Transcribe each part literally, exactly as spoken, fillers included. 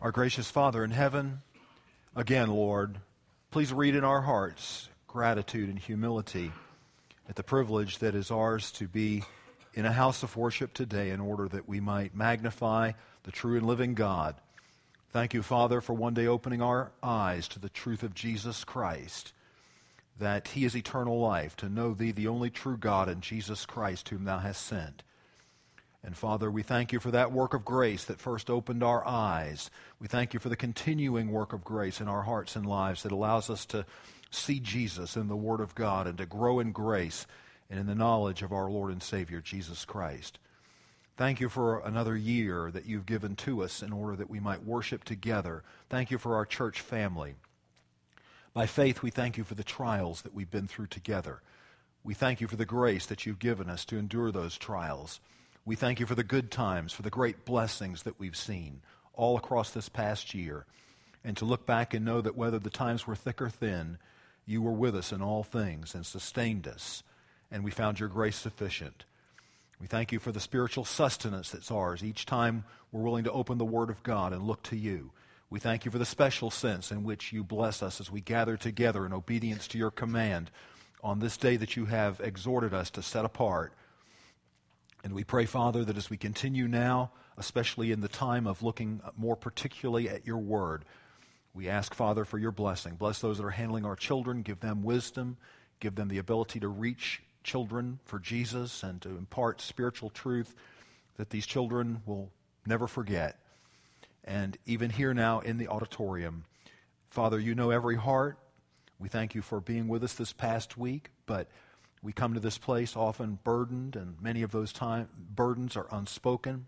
Our gracious Father in heaven, again, Lord, please read in our hearts gratitude and humility at the privilege that is ours to be in a house of worship today in order that we might magnify the true and living God. Thank you, Father, for one day opening our eyes to the truth of Jesus Christ, that He is eternal life, to know Thee, the only true God, and Jesus Christ, whom Thou hast sent. And Father, we thank you for that work of grace that first opened our eyes. We thank you for the continuing work of grace in our hearts and lives that allows us to see Jesus in the Word of God and to grow in grace and in the knowledge of our Lord and Savior, Jesus Christ. Thank you for another year that you've given to us in order that we might worship together. Thank you for our church family. By faith, we thank you for the trials that we've been through together. We thank you for the grace that you've given us to endure those trials. We thank you for the good times, for the great blessings that we've seen all across this past year. And to look back and know that whether the times were thick or thin, you were with us in all things and sustained us. And we found your grace sufficient. We thank you for the spiritual sustenance that's ours each time we're willing to open the Word of God and look to you. We thank you for the special sense in which you bless us as we gather together in obedience to your command on this day that you have exhorted us to set apart. And we pray, Father, that as we continue now, especially in the time of looking more particularly at your word, we ask, Father, for your blessing. Bless those that are handling our children. Give them wisdom. Give them the ability to reach children for Jesus and to impart spiritual truth that these children will never forget. And even here now in the auditorium, Father, you know every heart. We thank you for being with us this past week, but we come to this place often burdened, and many of those time, burdens are unspoken.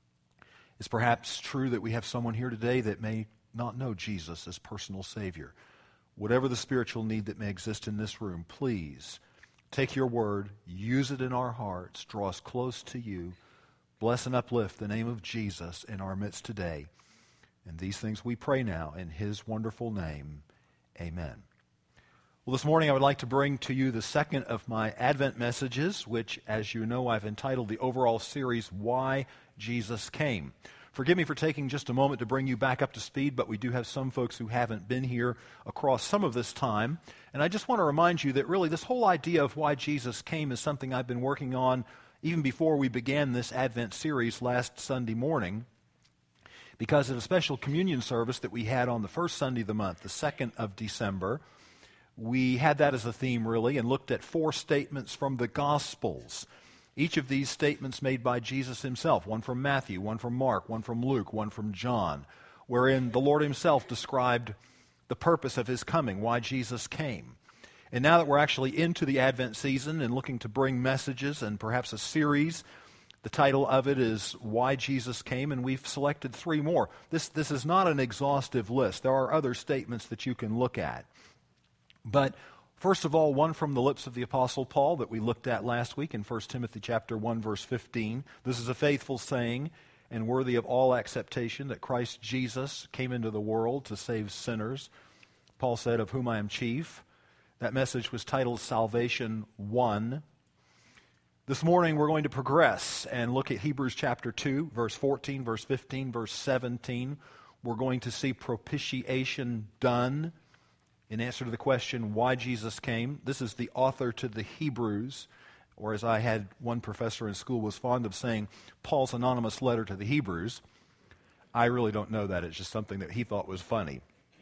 It's perhaps true that we have someone here today that may not know Jesus as personal Savior. Whatever the spiritual need that may exist in this room, please take your word, use it in our hearts, draw us close to you. Bless and uplift the name of Jesus in our midst today. And these things we pray now in His wonderful name. Amen. Well, this morning I would like to bring to you the second of my Advent messages, which, as you know, I've entitled the overall series, Why Jesus Came. Forgive me for taking just a moment to bring you back up to speed, but we do have some folks who haven't been here across some of this time. And I just want to remind you that really this whole idea of why Jesus came is something I've been working on even before we began this Advent series last Sunday morning, because at a special communion service that we had on the first Sunday of the month, the second of December, we had that as a theme, really, and looked at four statements from the Gospels. Each of these statements made by Jesus himself, one from Matthew, one from Mark, one from Luke, one from John, wherein the Lord himself described the purpose of his coming, why Jesus came. And now that we're actually into the Advent season and looking to bring messages and perhaps a series, the title of it is Why Jesus Came, and we've selected three more. This, this is not an exhaustive list. There are other statements that you can look at. But first of all, one from the lips of the Apostle Paul that we looked at last week in First Timothy chapter one, verse fifteen. This is a faithful saying and worthy of all acceptation that Christ Jesus came into the world to save sinners. Paul said, of whom I am chief. That message was titled Salvation one. This morning we're going to progress and look at Hebrews chapter two, verse fourteen, verse fifteen, verse seventeen. We're going to see propitiation done in answer to the question, why Jesus came. This is the author to the Hebrews, or as I had one professor in school was fond of saying, Paul's anonymous letter to the Hebrews. I really don't know that. It's just something that he thought was funny.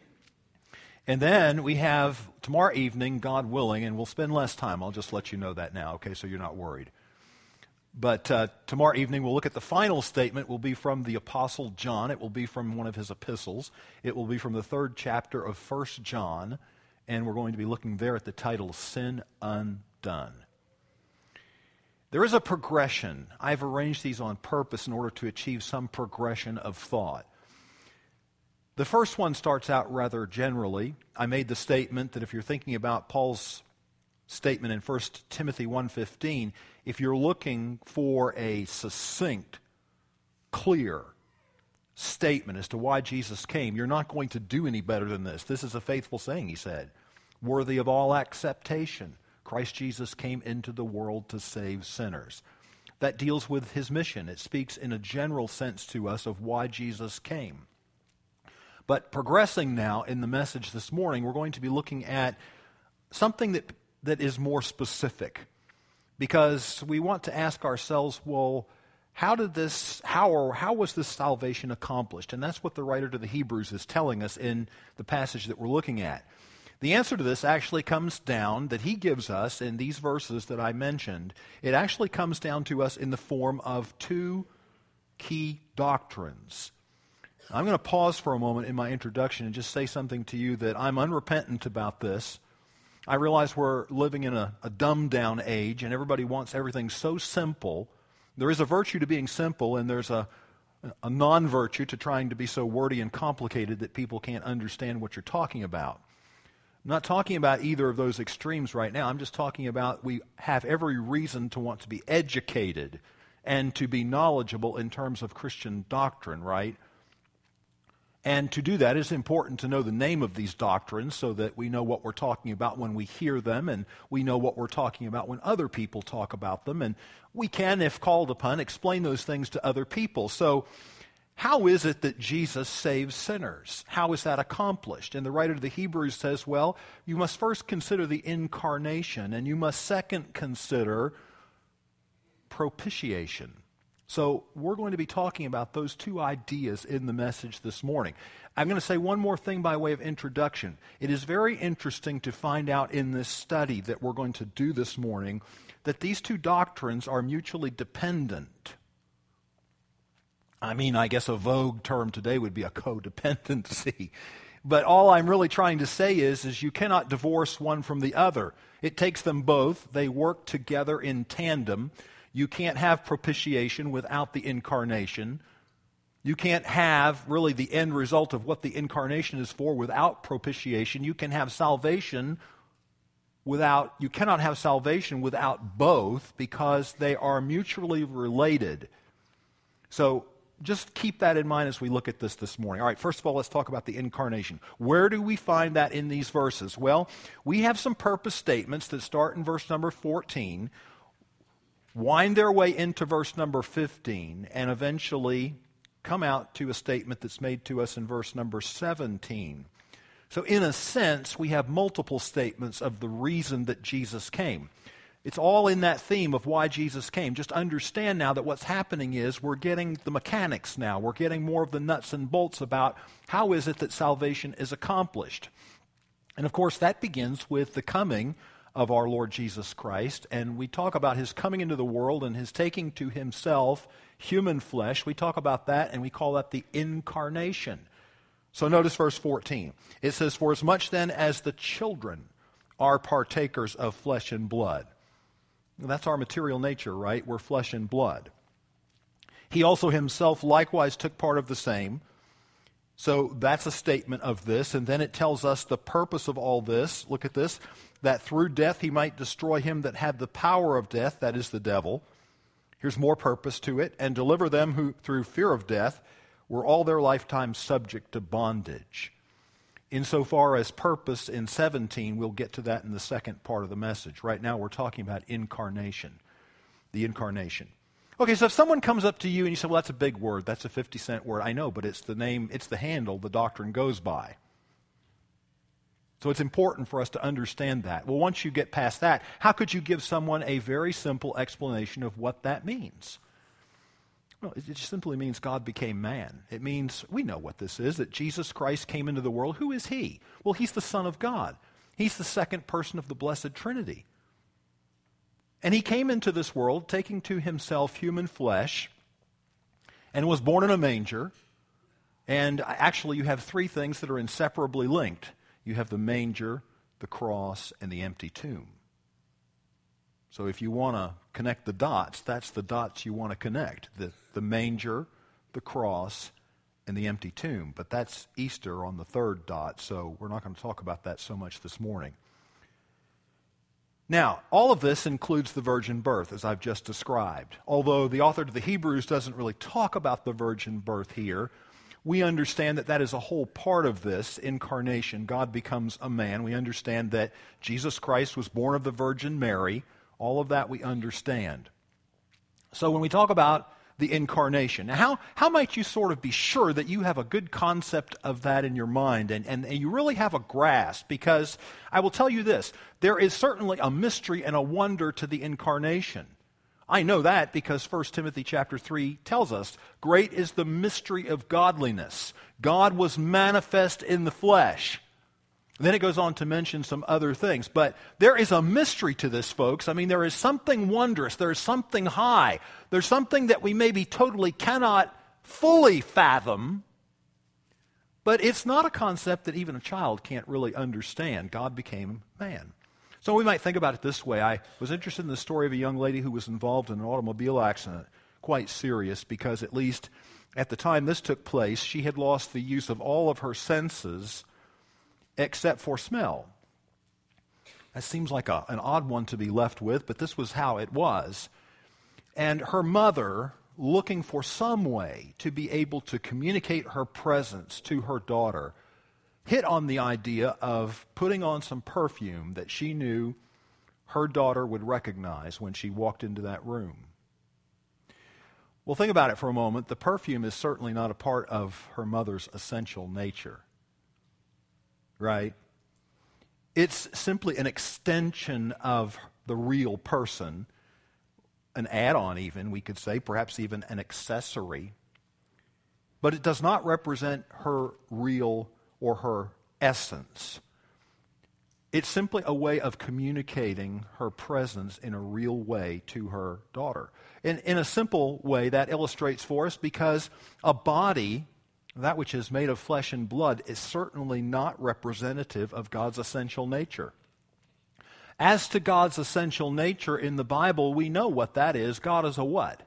And then we have tomorrow evening, God willing, and we'll spend less time. I'll just let you know that now, okay, so you're not worried. But uh, tomorrow evening we'll look at the final statement. It will be from the Apostle John. It will be from one of his epistles. It will be from the third chapter of First John, and we're going to be looking there at the title, Sin Undone. There is a progression. I've arranged these on purpose in order to achieve some progression of thought. The first one starts out rather generally. I made the statement that if you're thinking about Paul's statement in First Timothy one fifteen, if you're looking for a succinct, clear statement as to why Jesus came, you're not going to do any better than this. This is a faithful saying, he said, worthy of all acceptation. Christ Jesus came into the world to save sinners. That deals with his mission. It speaks in a general sense to us of why Jesus came. But progressing now in the message this morning, we're going to be looking at something that, that is more specific. Because we want to ask ourselves, well, how did this, how or how was this salvation accomplished? And that's what the writer to the Hebrews is telling us in the passage that we're looking at. The answer to this actually comes down, that he gives us in these verses that I mentioned, it actually comes down to us in the form of two key doctrines. I'm going to pause for a moment in my introduction and just say something to you that I'm unrepentant about this. I realize we're living in a, a dumbed-down age, and everybody wants everything so simple. There is a virtue to being simple, and there's a, a non-virtue to trying to be so wordy and complicated that people can't understand what you're talking about. I'm not talking about either of those extremes right now. I'm just talking about we have every reason to want to be educated and to be knowledgeable in terms of Christian doctrine, right? And to do that, it's important to know the name of these doctrines so that we know what we're talking about when we hear them, and we know what we're talking about when other people talk about them. And we can, if called upon, explain those things to other people. So how is it that Jesus saves sinners? How is that accomplished? And the writer to the Hebrews says, well, you must first consider the incarnation, and you must second consider propitiation. So we're going to be talking about those two ideas in the message this morning. I'm going to say one more thing by way of introduction. It is very interesting to find out in this study that we're going to do this morning that these two doctrines are mutually dependent. I mean, I guess a vogue term today would be a codependency. But all I'm really trying to say is, is you cannot divorce one from the other. It takes them both. They work together in tandem. You can't have propitiation without the incarnation. You can't have really the end result of what the incarnation is for without propitiation. You can have salvation without, you cannot have salvation without both, because they are mutually related. So just keep that in mind as we look at this this morning. All right, first of all, let's talk about the incarnation. Where do we find that in these verses? Well, we have some purpose statements that start in verse number fourteen, wind their way into verse number fifteen, and eventually come out to a statement that's made to us in verse number seventeen. So in a sense, we have multiple statements of the reason that Jesus came. It's all in that theme of why Jesus came. Just understand now that what's happening is we're getting the mechanics now. We're getting more of the nuts and bolts about how is it that salvation is accomplished. And of course, that begins with the coming of our Lord Jesus Christ. And we talk about his coming into the world and his taking to himself human flesh. We talk about that, and we call that the incarnation. So notice verse fourteen. It says, "For as much then as the children are partakers of flesh and blood." That's our material nature, right? We're flesh and blood. "He also himself likewise took part of the same." So that's a statement of this. And then it tells us the purpose of all this. Look at this. "That through death he might destroy him that had the power of death," that is the devil. Here's more purpose to it. "And deliver them who through fear of death were all their lifetime subject to bondage." Insofar as purpose in seventeen, we'll get to that in the second part of the message. Right now we're talking about incarnation, the incarnation. Okay, so if someone comes up to you and you say, well, that's a big word, that's a fifty cent word. I know, but it's the name, it's the handle the doctrine goes by. So it's important for us to understand that. Well, once you get past that, how could you give someone a very simple explanation of what that means? Well, it just simply means God became man. It means, we know what this is, that Jesus Christ came into the world. Who is he? Well, he's the Son of God. He's the second person of the Blessed Trinity. And he came into this world taking to himself human flesh and was born in a manger. And actually you have three things that are inseparably linked. You have the manger, the cross, and the empty tomb. So if you want to connect the dots, that's the dots you want to connect. The, the manger, the cross, and the empty tomb. But that's Easter on the third dot, so we're not going to talk about that so much this morning. Now, all of this includes the virgin birth, as I've just described. Although the author to the Hebrews doesn't really talk about the virgin birth here, we understand that that is a whole part of this incarnation. God becomes a man. We understand that Jesus Christ was born of the Virgin Mary. All of that we understand. So when we talk about the incarnation. Now, how, how might you sort of be sure that you have a good concept of that in your mind and, and, and you really have a grasp? Because I will tell you this, there is certainly a mystery and a wonder to the incarnation. I know that because First Timothy chapter three tells us, great is the mystery of godliness. God was manifest in the flesh. Then it goes on to mention some other things. But there is a mystery to this, folks. I mean, there is something wondrous. There is something high. There's something that we maybe totally cannot fully fathom. But it's not a concept that even a child can't really understand. God became man. So we might think about it this way. I was interested in the story of a young lady who was involved in an automobile accident. Quite serious, because at least at the time this took place, she had lost the use of all of her senses except for smell. That seems like a, an odd one to be left with, but this was how it was. And her mother, looking for some way to be able to communicate her presence to her daughter, hit on the idea of putting on some perfume that she knew her daughter would recognize when she walked into that room. Well, think about it for a moment. The perfume is certainly not a part of her mother's essential nature. Right? It's simply an extension of the real person, an add-on even, we could say, perhaps even an accessory. But it does not represent her real or her essence. It's simply a way of communicating her presence in a real way to her daughter. In, in a simple way, that illustrates for us because a body, that which is made of flesh and blood, is certainly not representative of God's essential nature. As to God's essential nature in the Bible, we know what that is. God is a what?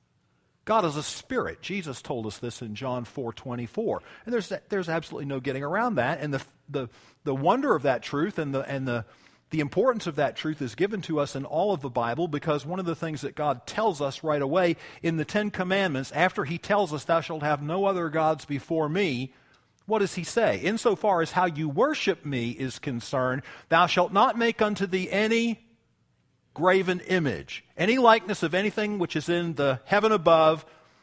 God is a spirit. Jesus told us this in John four twenty-four. And there's there's absolutely no getting around that. And the the the wonder of that truth and the and the the importance of that truth is given to us in all of the Bible, because one of the things that God tells us right away in the Ten Commandments, after he tells us, thou shalt have no other gods before me, what does he say? Insofar as how you worship me is concerned, thou shalt not make unto thee any graven image, any likeness of anything which is in the heaven above,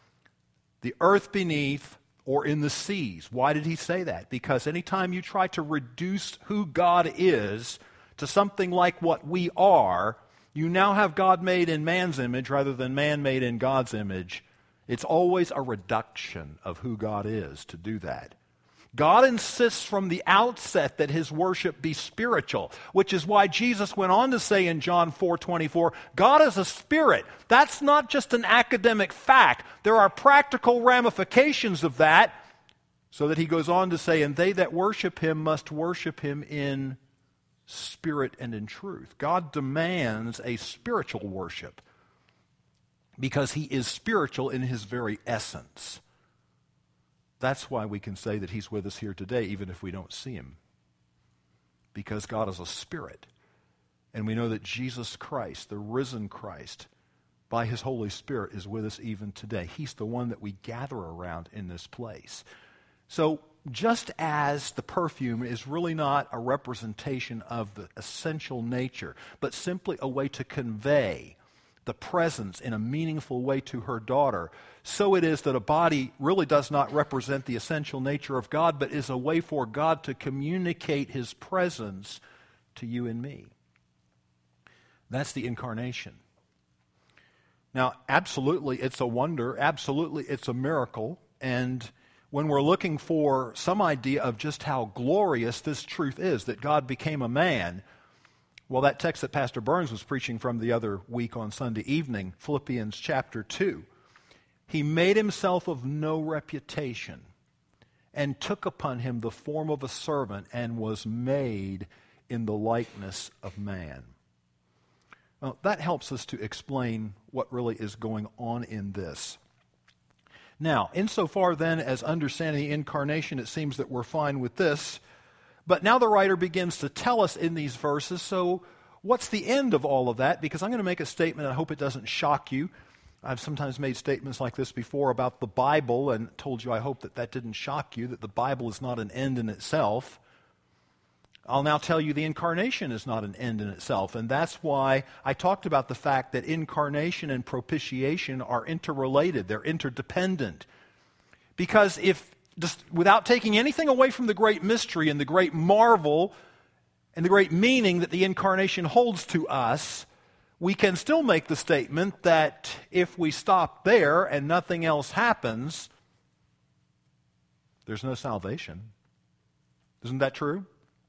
the earth beneath, or in the seas. Why did he say that? Because anytime you try to reduce who God is to something like what we are, you now have God made in man's image rather than man made in God's image. It's always a reduction of who God is to do that. God insists from the outset that his worship be spiritual, which is why Jesus went on to say in John four twenty-four, God is a spirit. That's not just an academic fact. There are practical ramifications of that, so that he goes on to say, and they that worship him must worship him in spirit and in truth. God demands a spiritual worship because he is spiritual in his very essence. That's why we can say that he's with us here today, even if we don't see him. Because God is a spirit. And we know that Jesus Christ, the risen Christ, by his Holy Spirit is with us even today. He's the one that we gather around in this place. So just as the perfume is really not a representation of the essential nature, but simply a way to convey the presence in a meaningful way to her daughter, so it is that a body really does not represent the essential nature of God, but is a way for God to communicate his presence to you and me. That's the incarnation. Now, absolutely it's a wonder, absolutely it's a miracle, and when we're looking for some idea of just how glorious this truth is, that God became a man, well, that text that Pastor Burns was preaching from the other week on Sunday evening, Philippians chapter two, he made himself of no reputation and took upon him the form of a servant and was made in the likeness of man. Well, that helps us to explain what really is going on in this. Now, insofar then as understanding the incarnation, it seems that we're fine with this. But now the writer begins to tell us in these verses, so what's the end of all of that? Because I'm going to make a statement, I hope it doesn't shock you. I've sometimes made statements like this before about the Bible and told you I hope that that didn't shock you, that the Bible is not an end in itself. I'll now tell you the incarnation is not an end in itself, and that's why I talked about the fact that incarnation and propitiation are interrelated, they're interdependent. Because if, just without taking anything away from the great mystery and the great marvel and the great meaning that the incarnation holds to us, we can still make the statement that if we stop there and nothing else happens, there's no salvation. Isn't that true?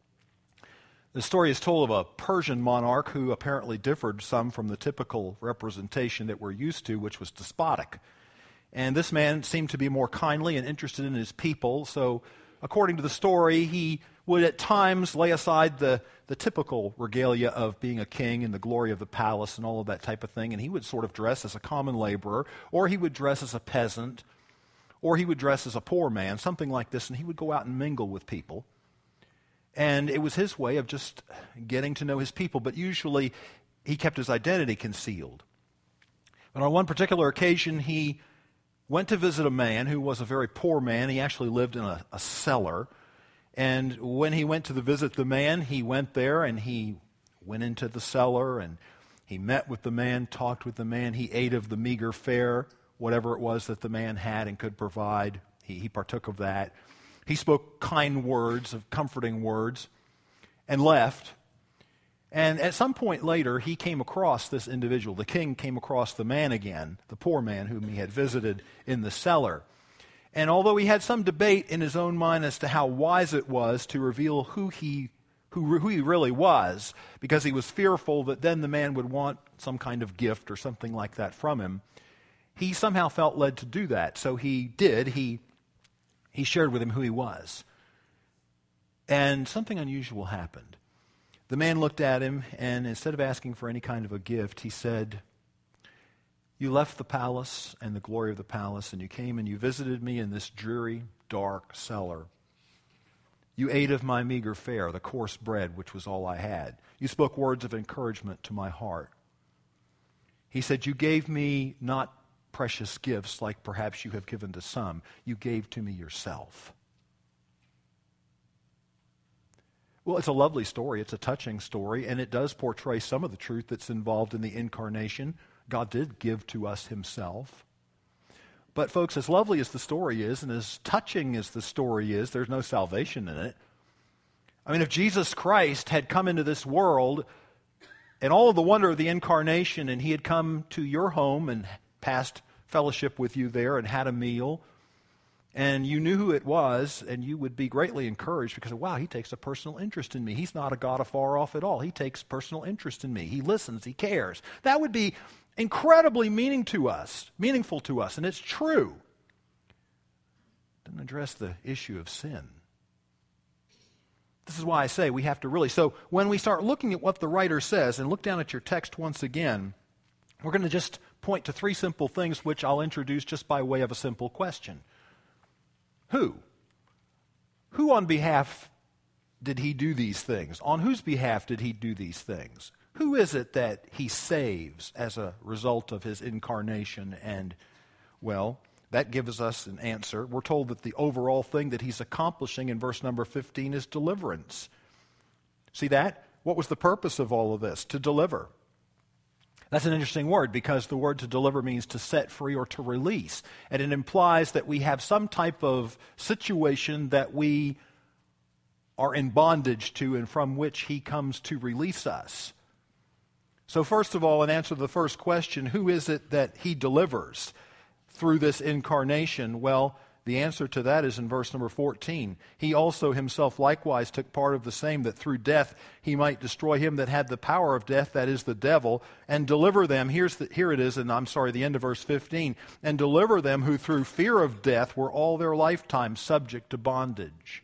The story is told of a Persian monarch who apparently differed some from the typical representation that we're used to, which was despotic. And this man seemed to be more kindly and interested in his people, so according to the story, he would at times lay aside the, the typical regalia of being a king and the glory of the palace and all of that type of thing, and he would sort of dress as a common laborer, or he would dress as a peasant, or he would dress as a poor man, something like this, and he would go out and mingle with people. And it was his way of just getting to know his people, but usually he kept his identity concealed. But on one particular occasion, he went to visit a man who was a very poor man. He actually lived in a, a cellar. And when he went to the visit the man, he went there and he went into the cellar and he met with the man, talked with the man. He ate of the meager fare, whatever it was that the man had and could provide. He, he partook of that. He spoke kind words, of comforting words, and left. And at some point later, he came across this individual. The king came across the man again, the poor man whom he had visited in the cellar. And although he had some debate in his own mind as to how wise it was to reveal who he, who, who he really was, because he was fearful that then the man would want some kind of gift or something like that from him, he somehow felt led to do that. So he did. He He shared with him who he was. And something unusual happened. The man looked at him, and instead of asking for any kind of a gift, he said, "You left the palace and the glory of the palace, and you came and you visited me in this dreary, dark cellar. You ate of my meager fare, the coarse bread, which was all I had. You spoke words of encouragement to my heart." He said, "You gave me not precious gifts like perhaps you have given to some. You gave to me yourself." Well, it's a lovely story. It's a touching story, and it does portray some of the truth that's involved in the incarnation. God did give to us himself. But folks, as lovely as the story is, and as touching as the story is, there's no salvation in it. I mean, if Jesus Christ had come into this world and all of the wonder of the incarnation, and he had come to your home and passed fellowship with you there and had a meal, and you knew who it was, and you would be greatly encouraged because, wow, he takes a personal interest in me. He's not a God afar off at all. He takes personal interest in me. He listens. He cares. That would be incredibly meaning to us, meaningful to us, and it's true. It doesn't address the issue of sin. This is why I say we have to really, so when we start looking at what the writer says, and look down at your text once again, we're going to just point to three simple things which I'll introduce just by way of a simple question. Who? Who on behalf did he do these things? On whose behalf did he do these things? Who is it that he saves as a result of his incarnation? And, well, that gives us an answer. We're told that the overall thing that he's accomplishing in verse number fifteen is deliverance. See that? What was the purpose of all of this? To deliver. That's an interesting word because the word to deliver means to set free or to release. And it implies that we have some type of situation that we are in bondage to and from which he comes to release us. So first of all, in answer to the first question, who is it that he delivers through this incarnation? Well, the answer to that is in verse number fourteen. He also himself likewise took part of the same, that through death he might destroy him that had the power of death, that is the devil, and deliver them. Here's the, here it is, and I'm sorry, the end of verse fifteen. And deliver them who through fear of death were all their lifetime subject to bondage.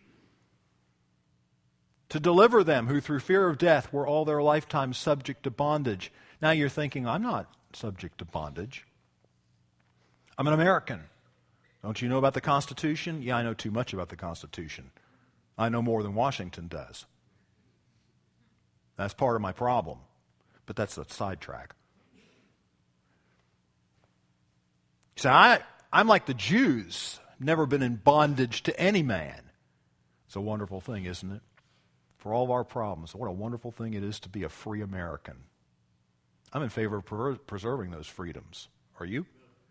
To deliver them who through fear of death were all their lifetime subject to bondage. Now you're thinking, I'm not subject to bondage. I'm an American. Don't you know about the Constitution? Yeah, I know too much about the Constitution. I know more than Washington does. That's part of my problem. But that's a sidetrack. So I, I'm like the Jews. Never been in bondage to any man. It's a wonderful thing, isn't it? for all of our problems. What a wonderful thing it is to be a free American. I'm in favor of per- preserving those freedoms. Are you?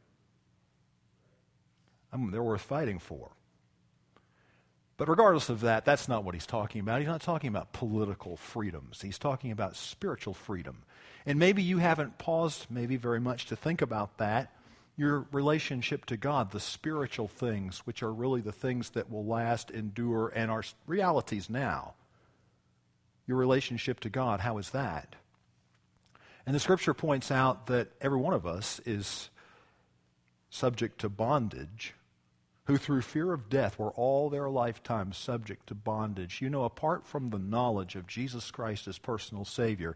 I mean, they're worth fighting for. But regardless of that, that's not what he's talking about. He's not talking about political freedoms. He's talking about spiritual freedom. And maybe you haven't paused maybe very much to think about that. Your relationship to God, the spiritual things, which are really the things that will last, endure, and are realities now. Your relationship to God, how is that? And the Scripture points out that every one of us is subject to bondage, who through fear of death were all their lifetime subject to bondage. You know, apart from the knowledge of Jesus Christ as personal Savior,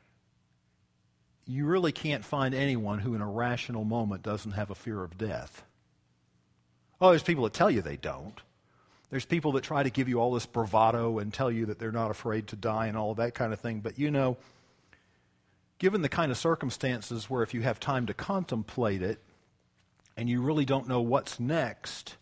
you really can't find anyone who in a rational moment doesn't have a fear of death. Oh, there's people that tell you they don't. There's people that try to give you all this bravado and tell you that they're not afraid to die and all of that kind of thing. But you know, given the kind of circumstances where if you have time to contemplate it and you really don't know what's next,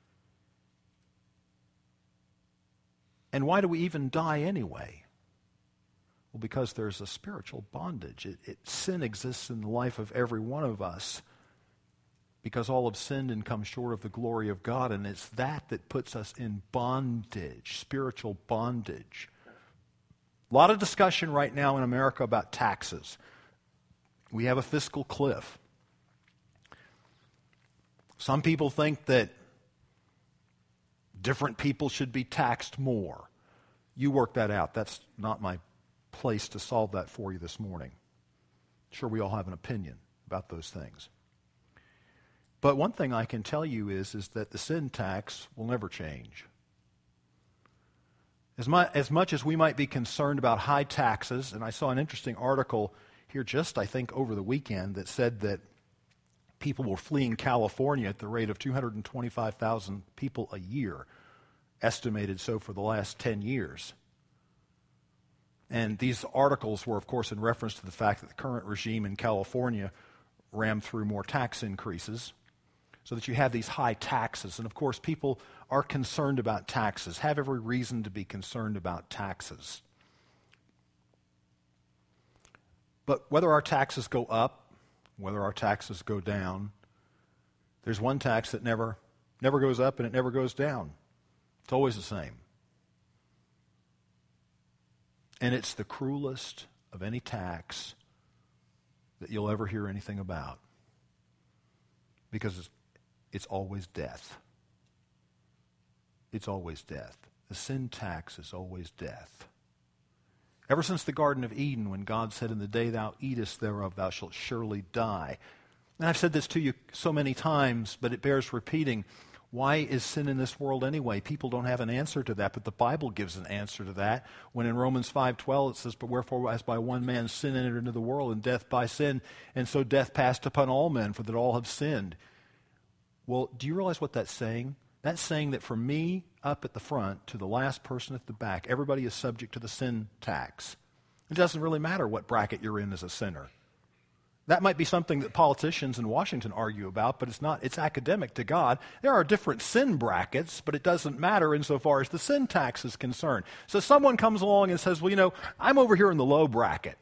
and why do we even die anyway? Well, because there's a spiritual bondage. It, it, sin exists in the life of every one of us because all have sinned and come short of the glory of God, and it's that that puts us in bondage, spiritual bondage. A lot of discussion right now in America about taxes. We have a fiscal cliff. Some people think that different people should be taxed more. You work that out. That's not my place to solve that for you this morning. Sure, we all have an opinion about those things. But one thing I can tell you is, is that the sin tax will never change. As much, as much as we might be concerned about high taxes, and I saw an interesting article here just, I think, over the weekend that said that people were fleeing California at the rate of two hundred twenty-five thousand people a year, estimated so for the last ten years. And these articles were, of course, in reference to the fact that the current regime in California rammed through more tax increases, so that you have these high taxes. And of course, people are concerned about taxes, have every reason to be concerned about taxes. But whether our taxes go up, whether our taxes go down, there's one tax that never, never goes up and it never goes down. It's always the same. And it's the cruelest of any tax that you'll ever hear anything about. Because it's It's always death. It's always death. The sin tax is always death. Ever since the Garden of Eden, when God said, "In the day thou eatest thereof, thou shalt surely die." And I've said this to you so many times, but it bears repeating. Why is sin in this world anyway? People don't have an answer to that, but the Bible gives an answer to that. When in Romans five twelve it says, "But wherefore as by one man sin entered into the world, and death by sin, and so death passed upon all men, for that all have sinned." Well, do you realize what that's saying? That's saying that from me up at the front to the last person at the back, everybody is subject to the sin tax. It doesn't really matter what bracket you're in as a sinner. That might be something that politicians in Washington argue about, but it's not. It's academic to God. There are different sin brackets, but it doesn't matter insofar as the sin tax is concerned. So someone comes along and says, "Well, you know, I'm over here in the low bracket.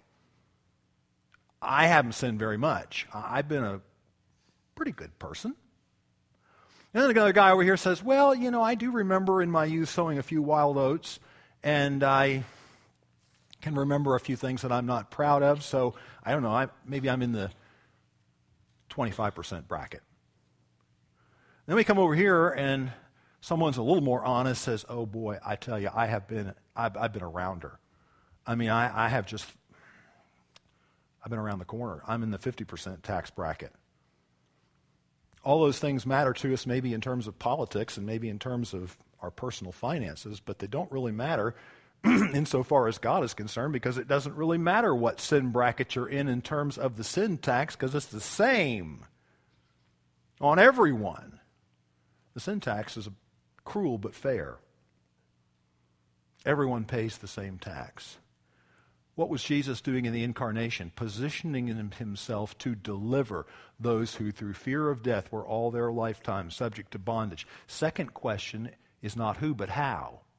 I haven't sinned very much. I've been a pretty good person." And then another guy over here says, "Well, you know, I do remember in my youth sowing a few wild oats, and I can remember a few things that I'm not proud of, so I don't know, I, maybe I'm in the twenty-five percent bracket." Then we come over here, and someone's a little more honest, says, "Oh boy, I tell you, I have been, I've, I've been around her. I mean, I, I have just, I've been around the corner. I'm in the fifty percent tax bracket." All those things matter to us maybe in terms of politics and maybe in terms of our personal finances, but they don't really matter insofar as God is concerned, because it doesn't really matter what sin bracket you're in in terms of the sin tax, because it's the same on everyone. The sin tax is cruel but fair. Everyone pays the same tax. What was Jesus doing in the incarnation? Positioning himself to deliver those who through fear of death were all their lifetime subject to bondage. Second question is not who, but how.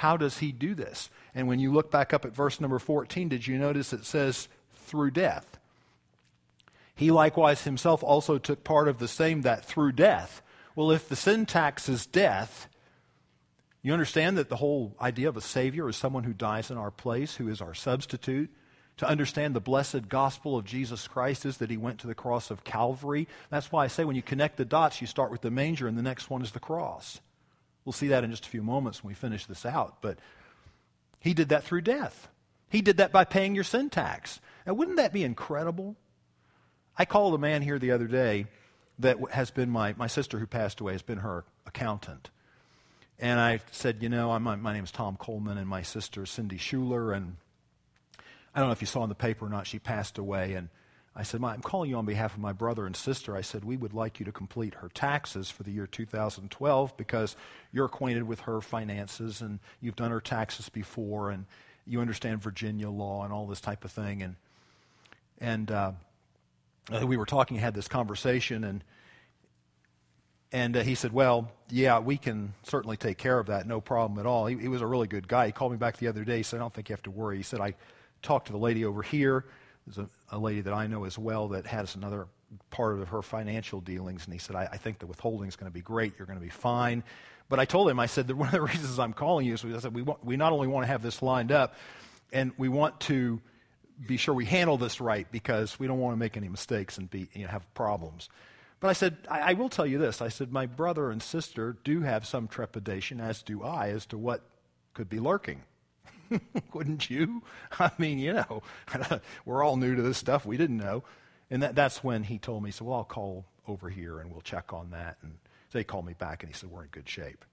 How does he do this? And when you look back up at verse number fourteen, did you notice it says, through death? He likewise himself also took part of the same, that through death. Well, if the sin tax is death, you understand that the whole idea of a Savior is someone who dies in our place, who is our substitute. To understand the blessed gospel of Jesus Christ is that he went to the cross of Calvary. That's why I say when you connect the dots, you start with the manger and the next one is the cross. We'll see that in just a few moments when we finish this out. But he did that through death. He did that by paying your sin tax. Now, wouldn't that be incredible? I called a man here the other day that has been my, my sister who passed away, has been her accountant. And I said, you know, I'm, my name is Tom Coleman, and my sister Cindy Schuler, and I don't know if you saw in the paper or not, she passed away. And I said, I'm calling you on behalf of my brother and sister. I said, we would like you to complete her taxes for the year two thousand twelve because you're acquainted with her finances and you've done her taxes before and you understand Virginia law and all this type of thing. And and uh, we were talking, had this conversation, and and uh, he said, well, yeah, we can certainly take care of that, no problem at all. He, he was a really good guy. He called me back the other day. He said, I don't think you have to worry. He said, I talked to the lady over here. There's a, a lady that I know as well that has another part of her financial dealings, and he said, I, I think the withholding is going to be great. You're going to be fine. But I told him, I said, that one of the reasons I'm calling you is I said, we, want, we not only want to have this lined up, and we want to be sure we handle this right because we don't want to make any mistakes and be, you know, have problems. But I said, I, I will tell you this. I said, my brother and sister do have some trepidation, as do I, as to what could be lurking. Wouldn't you? I mean, you know, we're all new to this stuff. We didn't know. And that, that's when he told me, he said, well, I'll call over here and we'll check on that. And so he called me back and he said, we're in good shape.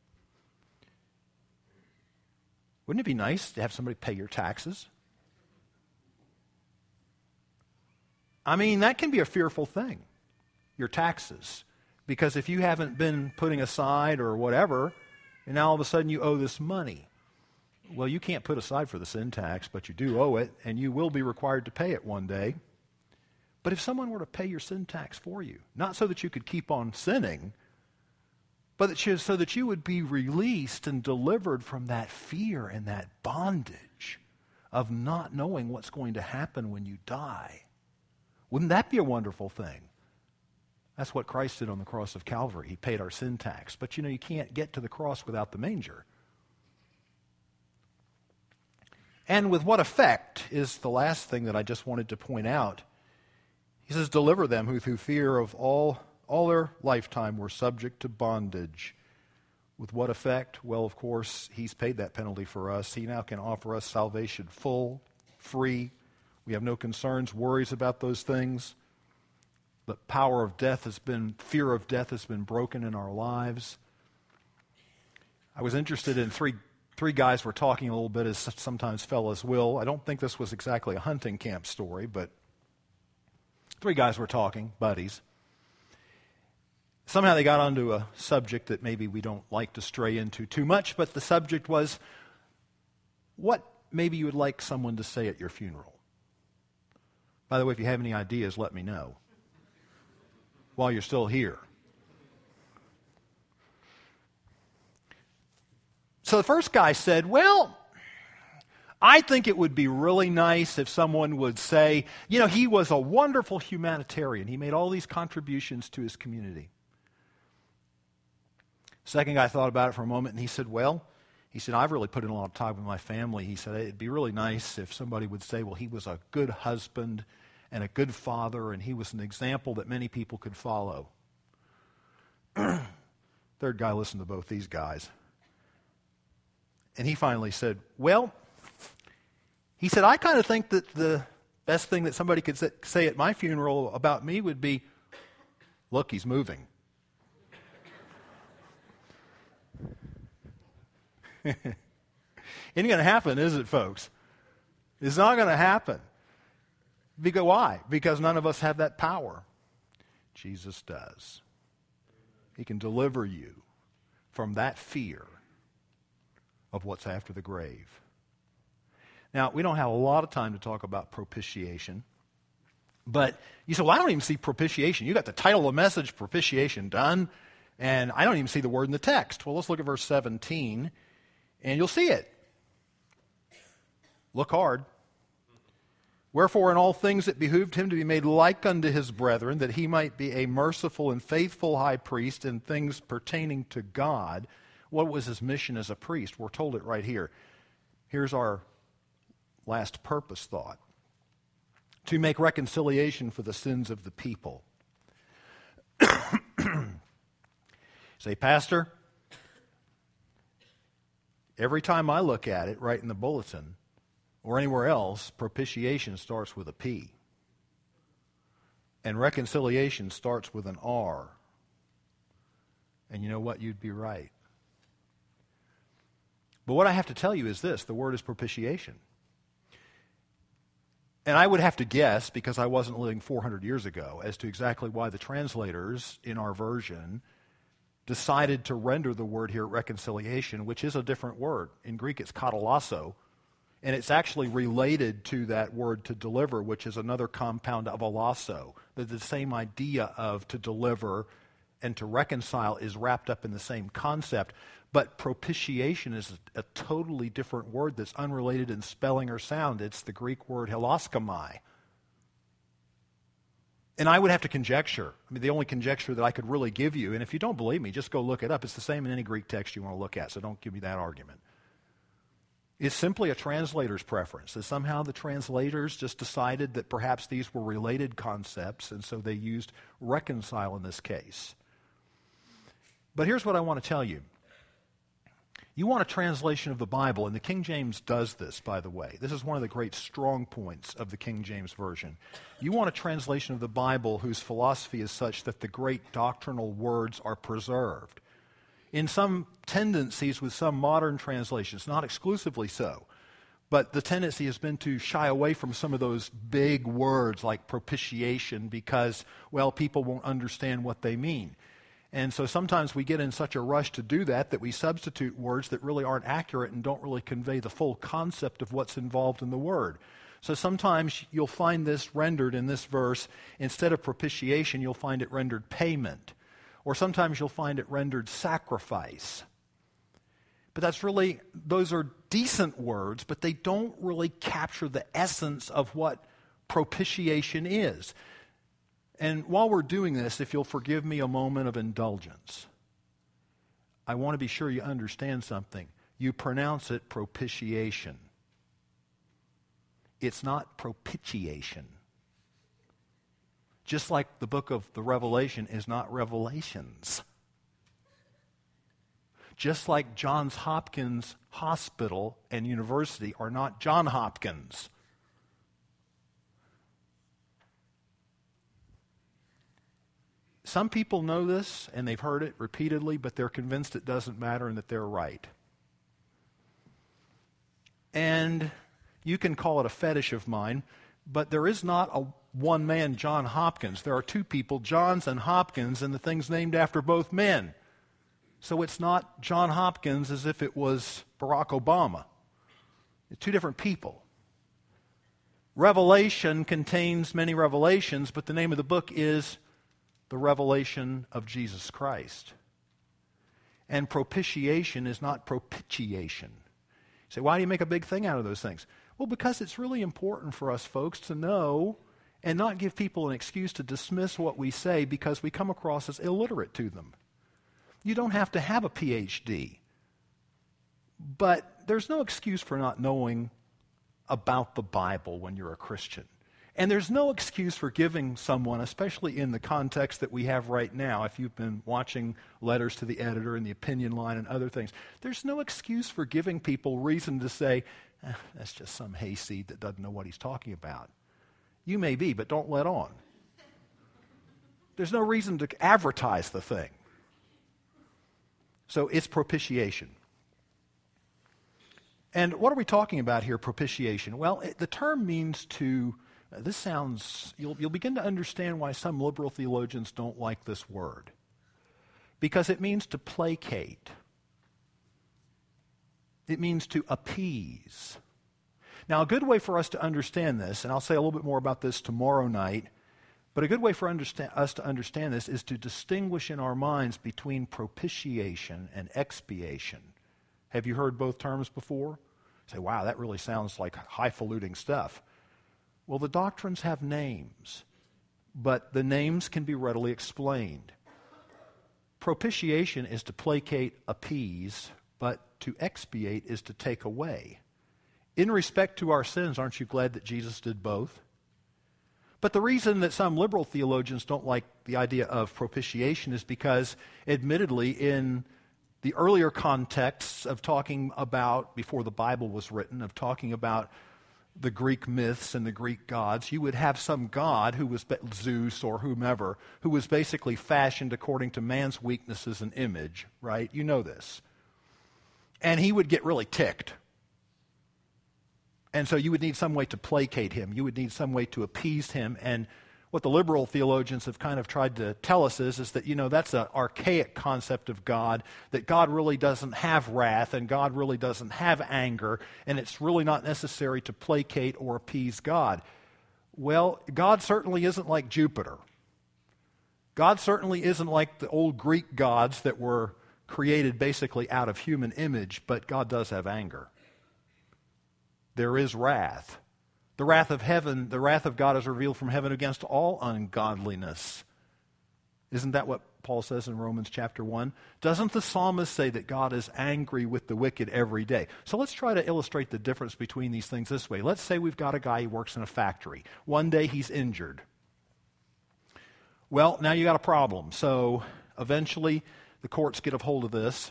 Wouldn't it be nice to have somebody pay your taxes? I mean, that can be a fearful thing, your taxes. Because if you haven't been putting aside or whatever, and now all of a sudden you owe this money. Well, you can't put aside for the sin tax, but you do owe it, and you will be required to pay it one day. But if someone were to pay your sin tax for you, not so that you could keep on sinning, but that you, so that you would be released and delivered from that fear and that bondage of not knowing what's going to happen when you die, wouldn't that be a wonderful thing? That's what Christ did on the cross of Calvary. He paid our sin tax. But you know, you can't get to the cross without the manger. And with what effect is the last thing that I just wanted to point out. He says, deliver them who through fear of all, all their lifetime were subject to bondage. With what effect? Well, of course, he's paid that penalty for us. He now can offer us salvation full, free. We have no concerns, worries about those things. The power of death has been, fear of death has been broken in our lives. I was interested in three Three guys were talking a little bit, as sometimes fellas will. I don't think this was exactly a hunting camp story, but three guys were talking, buddies. Somehow they got onto a subject that maybe we don't like to stray into too much, but the subject was what maybe you would like someone to say at your funeral. By the way, if you have any ideas, let me know while you're still here. So the first guy said, well, I think it would be really nice if someone would say, you know, he was a wonderful humanitarian. He made all these contributions to his community. Second guy thought about it for a moment, and he said, well, he said, I've really put in a lot of time with my family. He said, it'd be really nice if somebody would say, well, he was a good husband and a good father, and he was an example that many people could follow. Third guy listened to both these guys. And he finally said, well, he said, I kind of think that the best thing that somebody could say at my funeral about me would be, look, he's moving. Ain't going to happen, is it, folks? It's not going to happen. Because why? Because none of us have that power. Jesus does. He can deliver you from that fear of what's after the grave. Now, we don't have a lot of time to talk about propitiation, but you say, well, I don't even see propitiation. You got the title of the message, propitiation, done, and I don't even see the word in the text. Well, let's look at verse seventeen, and you'll see it. Look hard. Wherefore in all things it behooved him to be made like unto his brethren, that he might be a merciful and faithful high priest in things pertaining to God. What was his mission as a priest? We're told it right here. Here's our last purpose thought. To make reconciliation for the sins of the people. Say, Pastor, every time I look at it, right in the bulletin, or anywhere else, propitiation starts with a P. And reconciliation starts with an R. And you know what? You'd be right. But what I have to tell you is this. The word is propitiation. And I would have to guess, because I wasn't living four hundred years ago, as to exactly why the translators in our version decided to render the word here reconciliation, which is a different word. In Greek, it's katalasso, and it's actually related to that word to deliver, which is another compound of alasso. The same idea of to deliver and to reconcile is wrapped up in the same concept. But propitiation is a totally different word that's unrelated in spelling or sound. It's the Greek word hilaskomai. And I would have to conjecture. I mean, the only conjecture that I could really give you, and if you don't believe me, just go look it up. It's the same in any Greek text you want to look at, so don't give me that argument. It's simply a translator's preference. That somehow the translators just decided that perhaps these were related concepts, and so they used reconcile in this case. But here's what I want to tell you. You want a translation of the Bible, and the King James does this, by the way. This is one of the great strong points of the King James Version. You want a translation of the Bible whose philosophy is such that the great doctrinal words are preserved. In some tendencies with some modern translations, not exclusively so, but the tendency has been to shy away from some of those big words like propitiation because, well, people won't understand what they mean. And so sometimes we get in such a rush to do that that we substitute words that really aren't accurate and don't really convey the full concept of what's involved in the word. So sometimes you'll find this rendered in this verse, instead of propitiation, you'll find it rendered payment. Or sometimes you'll find it rendered sacrifice. But that's really, those are decent words, but they don't really capture the essence of what propitiation is. And while we're doing this, if you'll forgive me a moment of indulgence, I want to be sure you understand something. You pronounce it propitiation. It's not propitiation. Just like the book of the Revelation is not Revelations. Just like Johns Hopkins Hospital and University are not John Hopkins. Some people know this, and they've heard it repeatedly, but they're convinced it doesn't matter and that they're right. And you can call it a fetish of mine, but there is not a one man, John Hopkins. There are two people, Johns and Hopkins, and the thing's named after both men. So it's not John Hopkins as if it was Barack Obama. It's two different people. Revelation contains many revelations, but the name of the book is the revelation of Jesus Christ. And propitiation is not propitiation. You say, why do you make a big thing out of those things? Well, because it's really important for us folks to know and not give people an excuse to dismiss what we say because we come across as illiterate to them. You don't have to have a P H D. But there's no excuse for not knowing about the Bible when you're a Christian. And there's no excuse for giving someone, especially in the context that we have right now, if you've been watching letters to the editor and the opinion line and other things, there's no excuse for giving people reason to say, eh, that's just some hayseed that doesn't know what he's talking about. You may be, but don't let on. There's no reason to advertise the thing. So it's propitiation. And what are we talking about here, propitiation? Well, it, the term means to... Uh, this sounds, you'll, you'll begin to understand why some liberal theologians don't like this word. Because it means to placate. It means to appease. Now, a good way for us to understand this, and I'll say a little bit more about this tomorrow night, but a good way for understand, us to understand this is to distinguish in our minds between propitiation and expiation. Have you heard both terms before? Say, wow, that really sounds like highfalutin stuff. Well, the doctrines have names, but the names can be readily explained. Propitiation is to placate, appease, but to expiate is to take away. In respect to our sins, aren't you glad that Jesus did both? But the reason that some liberal theologians don't like the idea of propitiation is because, admittedly, in the earlier contexts of talking about, before the Bible was written, of talking about the Greek myths and the Greek gods, you would have some god who was Zeus or whomever, who was basically fashioned according to man's weaknesses and image, right? You know this. And he would get really ticked. And so you would need some way to placate him. You would need some way to appease him. And what the liberal theologians have kind of tried to tell us is, is that, you know, that's an archaic concept of God, that God really doesn't have wrath and God really doesn't have anger, and it's really not necessary to placate or appease God. Well, God certainly isn't like Jupiter. God certainly isn't like the old Greek gods that were created basically out of human image, but God does have anger. There is wrath. The wrath of heaven, the wrath of God is revealed from heaven against all ungodliness. Isn't that what Paul says in Romans chapter one? Doesn't the psalmist say that God is angry with the wicked every day? So let's try to illustrate the difference between these things this way. Let's say we've got a guy who works in a factory. One day he's injured. Well, now you got a problem. So eventually the courts get a hold of this,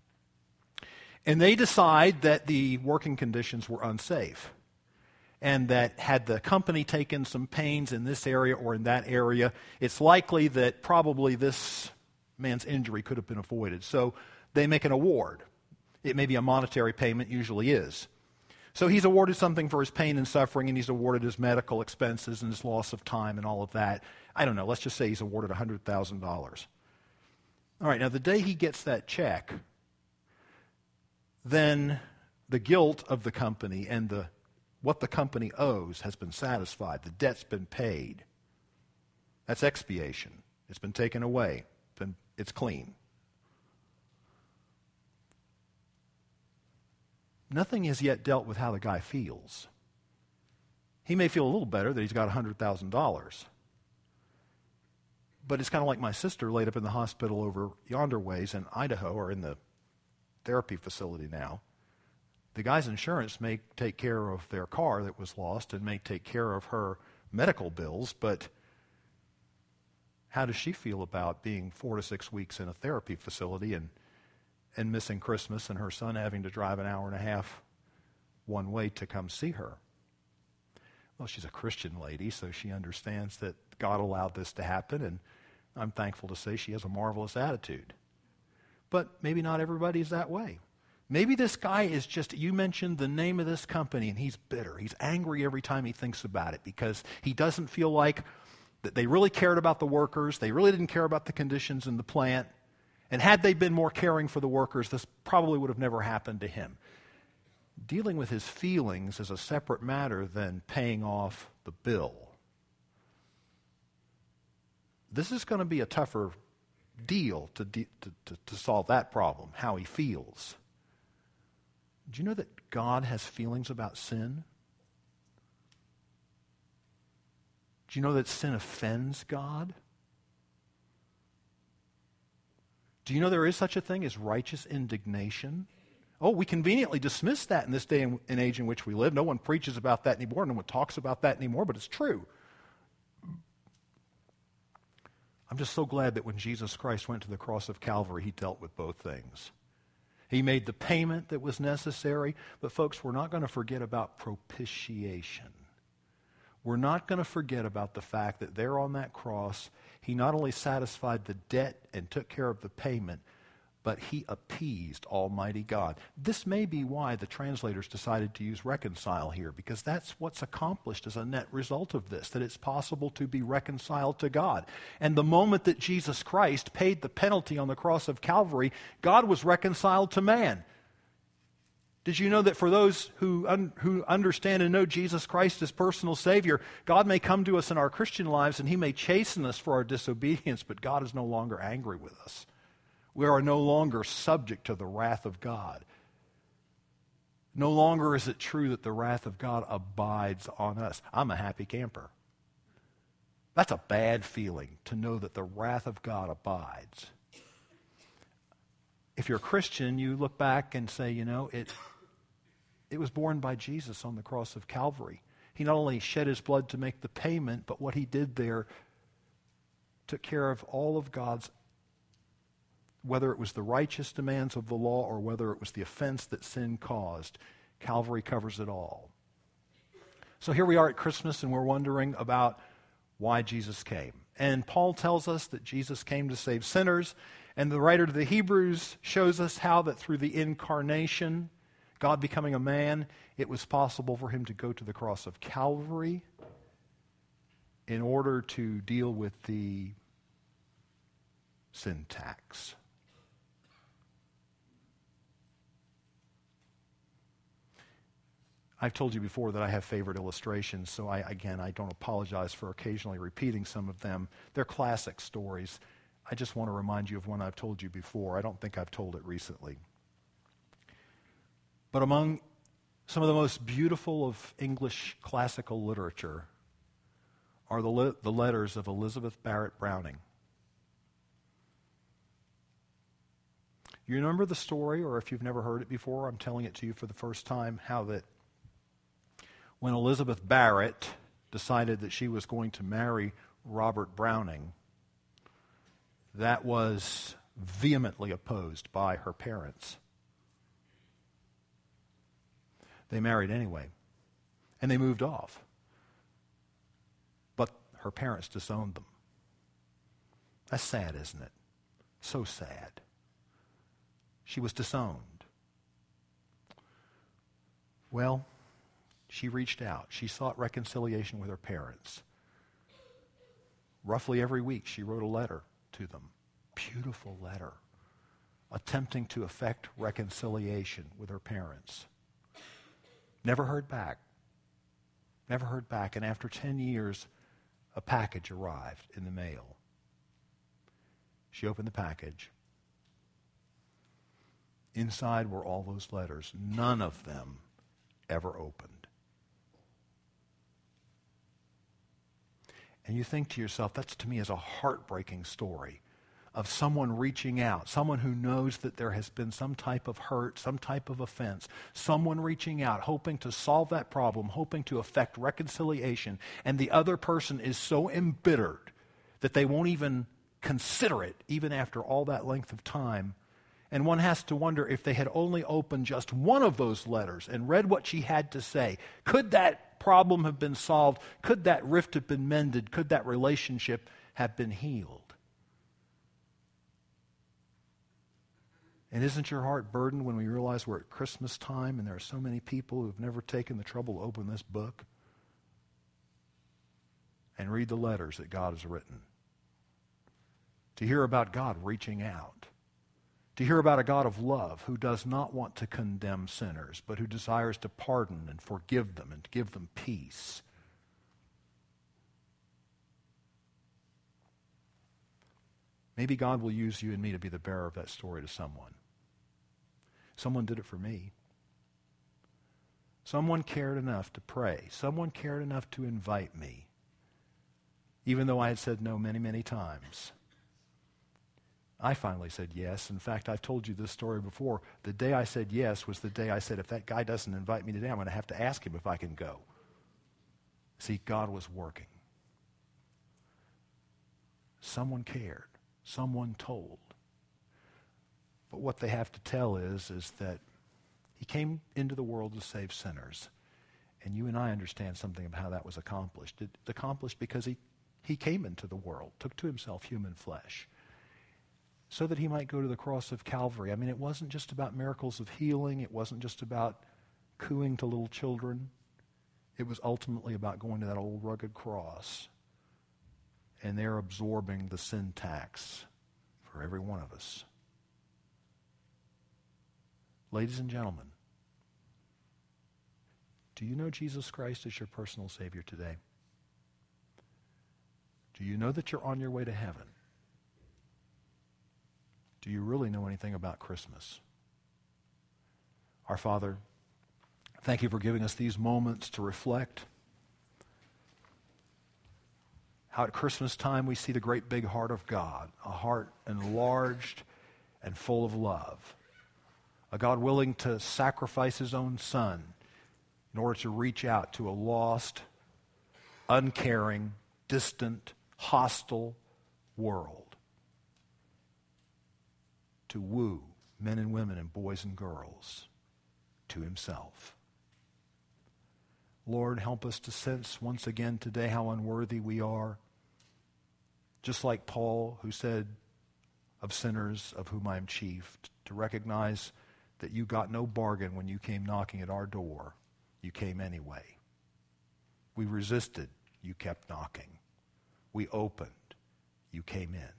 and they decide that the working conditions were unsafe, and that had the company taken some pains in this area or in that area, it's likely that probably this man's injury could have been avoided. So they make an award. It may be a monetary payment, usually is. So he's awarded something for his pain and suffering, and he's awarded his medical expenses and his loss of time and all of that. I don't know, let's just say he's awarded one hundred thousand dollars. All right, now the day he gets that check, then the guilt of the company and the what the company owes has been satisfied. The debt's been paid. That's expiation. It's been taken away. Been, it's clean. Nothing has yet dealt with how the guy feels. He may feel a little better that he's got one hundred thousand dollars. But it's kind of like my sister laid up in the hospital over yonder ways in Idaho, or in the therapy facility now. The guy's insurance may take care of their car that was lost and may take care of her medical bills, but how does she feel about being four to six weeks in a therapy facility and, and missing Christmas and her son having to drive an hour and a half one way to come see her? Well, she's a Christian lady, so she understands that God allowed this to happen, and I'm thankful to say she has a marvelous attitude. But maybe not everybody's that way. Maybe this guy is just, you mentioned the name of this company, and he's bitter. He's angry every time he thinks about it because he doesn't feel like that they really cared about the workers. They really didn't care about the conditions in the plant. And had they been more caring for the workers, this probably would have never happened to him. Dealing with his feelings is a separate matter than paying off the bill. This is going to be a tougher deal to, de- to, to, to solve that problem, how he feels. Do you know that God has feelings about sin? Do you know that sin offends God? Do you know there is such a thing as righteous indignation? Oh, we conveniently dismiss that in this day and age in which we live. No one preaches about that anymore. No one talks about that anymore, but it's true. I'm just so glad that when Jesus Christ went to the cross of Calvary, he dealt with both things. He made the payment that was necessary, but folks, we're not going to forget about propitiation. We're not going to forget about the fact that there on that cross, he not only satisfied the debt and took care of the payment, but he appeased Almighty God. This may be why the translators decided to use reconcile here, because that's what's accomplished as a net result of this, that it's possible to be reconciled to God. And the moment that Jesus Christ paid the penalty on the cross of Calvary, God was reconciled to man. Did you know that for those who un- who understand and know Jesus Christ as personal Savior, God may come to us in our Christian lives and he may chasten us for our disobedience, but God is no longer angry with us. We are no longer subject to the wrath of God. No longer is it true that the wrath of God abides on us. I'm a happy camper. That's a bad feeling, to know that the wrath of God abides. If you're a Christian, you look back and say, you know, it, it was borne by Jesus on the cross of Calvary. He not only shed his blood to make the payment, but what he did there took care of all of God's, whether it was the righteous demands of the law or whether it was the offense that sin caused. Calvary covers it all. So here we are at Christmas, and we're wondering about why Jesus came. And Paul tells us that Jesus came to save sinners, and the writer to the Hebrews shows us how that through the incarnation, God becoming a man, it was possible for him to go to the cross of Calvary in order to deal with the sin tax. I've told you before that I have favorite illustrations, so I, again, I don't apologize for occasionally repeating some of them. They're classic stories. I just want to remind you of one I've told you before. I don't think I've told it recently. But among some of the most beautiful of English classical literature are the, le- the letters of Elizabeth Barrett Browning. You remember the story, or if you've never heard it before, I'm telling it to you for the first time, how that when Elizabeth Barrett decided that she was going to marry Robert Browning, that was vehemently opposed by her parents. They married anyway, and they moved off. But her parents disowned them. That's sad, isn't it? So sad. She was disowned. Well, she reached out. She sought reconciliation with her parents. Roughly every week, she wrote a letter to them. Beautiful letter. Attempting to effect reconciliation with her parents. Never heard back. Never heard back. And after ten years, a package arrived in the mail. She opened the package. Inside were all those letters. None of them ever opened. And you think to yourself, that's to me is a heartbreaking story of someone reaching out, someone who knows that there has been some type of hurt, some type of offense, someone reaching out, hoping to solve that problem, hoping to effect reconciliation, and the other person is so embittered that they won't even consider it, even after all that length of time. And one has to wonder, if they had only opened just one of those letters and read what she had to say, could that problem have been solved? Could that rift have been mended? Could that relationship have been healed? And isn't your heart burdened when we realize we're at Christmas time and there are so many people who have never taken the trouble to open this book and read the letters that God has written? To hear about God reaching out. To hear about a God of love who does not want to condemn sinners, but who desires to pardon and forgive them and to give them peace. Maybe God will use you and me to be the bearer of that story to someone. Someone did it for me. Someone cared enough to pray. Someone cared enough to invite me, even though I had said no many, many times. I finally said yes. In fact, I've told you this story before. The day I said yes was the day I said, if that guy doesn't invite me today, I'm going to have to ask him if I can go. See, God was working. Someone cared. Someone told. But what they have to tell is, is that he came into the world to save sinners. And you and I understand something of how that was accomplished. It's accomplished because he, he came into the world, took to himself human flesh, so that he might go to the cross of Calvary. I mean, it wasn't just about miracles of healing. It wasn't just about cooing to little children. It was ultimately about going to that old rugged cross and there absorbing the sin tax for every one of us. Ladies and gentlemen, do you know Jesus Christ as your personal Savior today? Do you know that you're on your way to heaven? Do you really know anything about Christmas? Our Father, Thank you for giving us these moments to reflect. How at Christmas time we see the great big heart of God, a heart enlarged and full of love. A God willing to sacrifice his own son in order to reach out to a lost, uncaring, distant, hostile world. To woo men and women and boys and girls to himself. Lord, help us to sense once again today how unworthy we are. Just like Paul, who said, of sinners of whom I am chief, to recognize that you got no bargain when you came knocking at our door. You came anyway. We resisted. You kept knocking. We opened. You came in.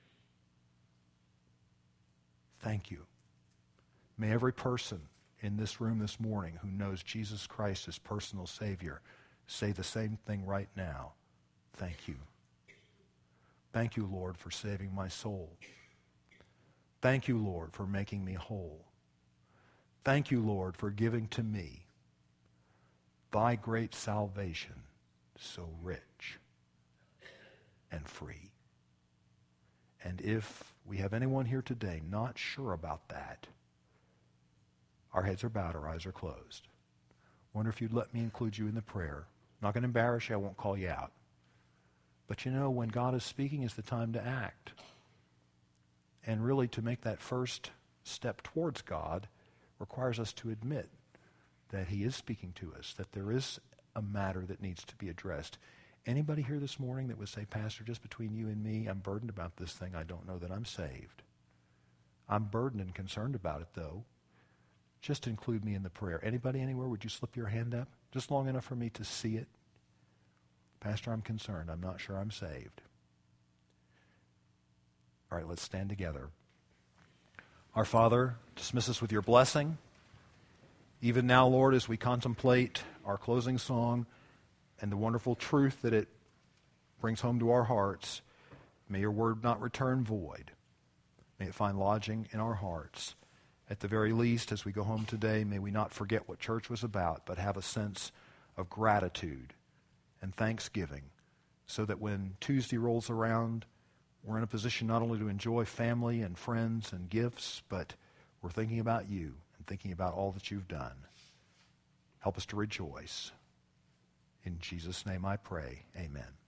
Thank you. May every person in this room this morning who knows Jesus Christ as personal Savior say the same thing right now. Thank you. Thank you, Lord, for saving my soul. Thank you, Lord, for making me whole. Thank you, Lord, for giving to me thy great salvation, so rich and free. And if we have anyone here today not sure about that, our heads are bowed, our eyes are closed. Wonder if you'd let me include you in the prayer. I'm not going to embarrass you, I won't call you out. But you know, when God is speaking is the time to act. And really to make that first step towards God requires us to admit that he is speaking to us, that there is a matter that needs to be addressed. Anybody here this morning that would say, Pastor, just between you and me, I'm burdened about this thing. I don't know that I'm saved. I'm burdened and concerned about it, though. Just include me in the prayer. Anybody anywhere, would you slip your hand up? Just long enough for me to see it. Pastor, I'm concerned. I'm not sure I'm saved. All right, let's stand together. Our Father, dismiss us with your blessing. Even now, Lord, as we contemplate our closing song and the wonderful truth that it brings home to our hearts, may your word not return void. May it find lodging in our hearts. At the very least, as we go home today, may we not forget what church was about, but have a sense of gratitude and thanksgiving, so that when Tuesday rolls around, we're in a position not only to enjoy family and friends and gifts, but we're thinking about you and thinking about all that you've done. Help us to rejoice. In Jesus' name I pray, amen.